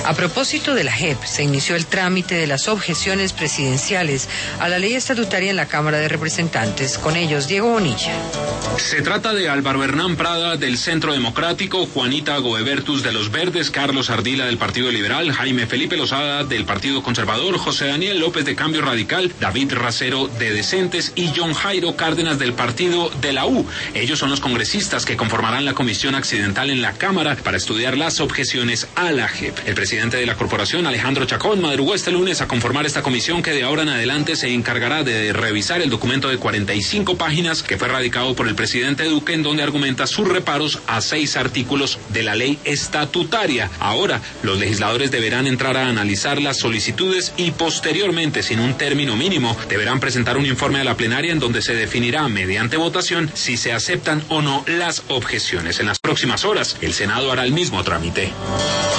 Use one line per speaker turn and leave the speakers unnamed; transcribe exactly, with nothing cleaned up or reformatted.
A propósito de la J E P, se inició el trámite de las objeciones presidenciales a la ley estatutaria en la Cámara de Representantes. Con ellos, Diego Bonilla.
Se trata de Álvaro Hernán Prada del Centro Democrático, Juanita Goebertus de los Verdes, Carlos Ardila del Partido Liberal, Jaime Felipe Lozada del Partido Conservador, José Daniel López de Cambio Radical, David Racero de Decentes y John Jairo Cárdenas del Partido de la U. Ellos son los congresistas que conformarán la comisión accidental en la Cámara para estudiar las objeciones a la J E P. El presidente de la corporación, Alejandro Chacón, madrugó este lunes a conformar esta comisión que de ahora en adelante se encargará de revisar el documento de cuarenta y cinco páginas que fue radicado por el presidente Duque, en donde argumenta sus reparos a seis artículos de la ley estatutaria. Ahora, los legisladores deberán entrar a analizar las solicitudes y posteriormente, sin un término mínimo, deberán presentar un informe a la plenaria en donde se definirá mediante votación si se aceptan o no las objeciones. En las próximas horas, el Senado hará el mismo trámite.